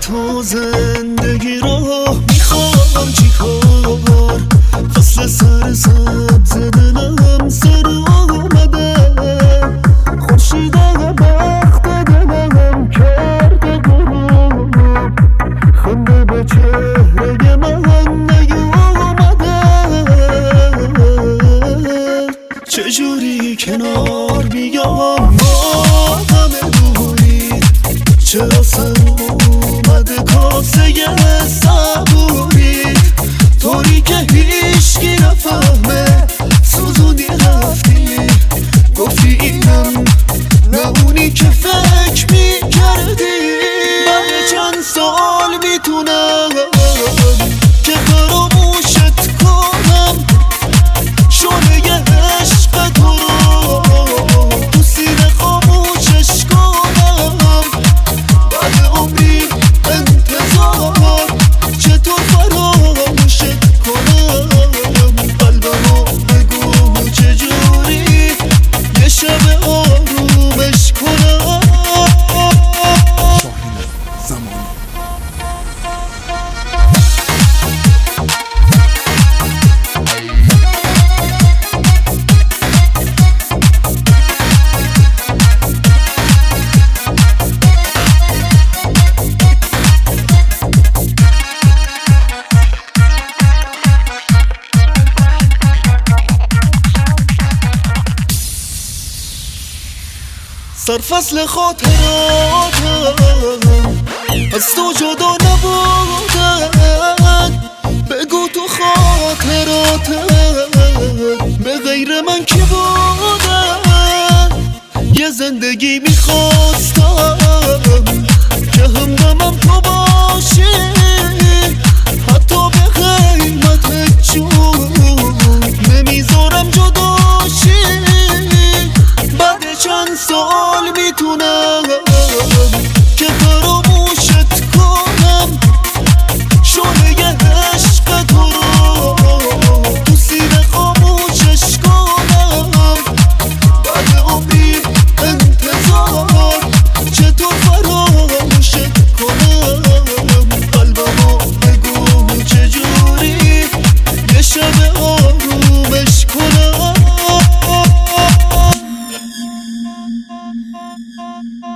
تو زندگی رو میخوام چیکار؟ فصل سر سبز دلم سر آمده، خورشید بخت دلم کرده غروب، خنده به چهره من نیومده. چجوری کنار بیام ما همه دوری؟ چه آسم اومده کاسه صبوری، طوری که هیچکی نفهمه سوزونی رفتی، گفتی اینم نه اونی که فکر میکردی. بعد چند سال میتونم که فراموشت کنم، شعله عشق تو رو تو سینه خاموشش کنم. بعد عمری انتظار چطور فراموشت کنم؟ قلبمو بگو چجوری یه شب آرومش کنم. سرفصل خاطراتم از تو جدا نبودن، بگو تو خاطراتم به غیر من کی بودن؟ یه زندگی میخواستم که همدمم تو باشی، حتی به قیمت جون نمیذارم جداشی. بعد چند سال میتونم که فراموشت کنم، شعله عشق تو رو تو سینه خاموشش کنم. بعد عمری انتظار چطور فراموشت کنم؟ قلبمو بگو چجوری یه شب آرومش کنم.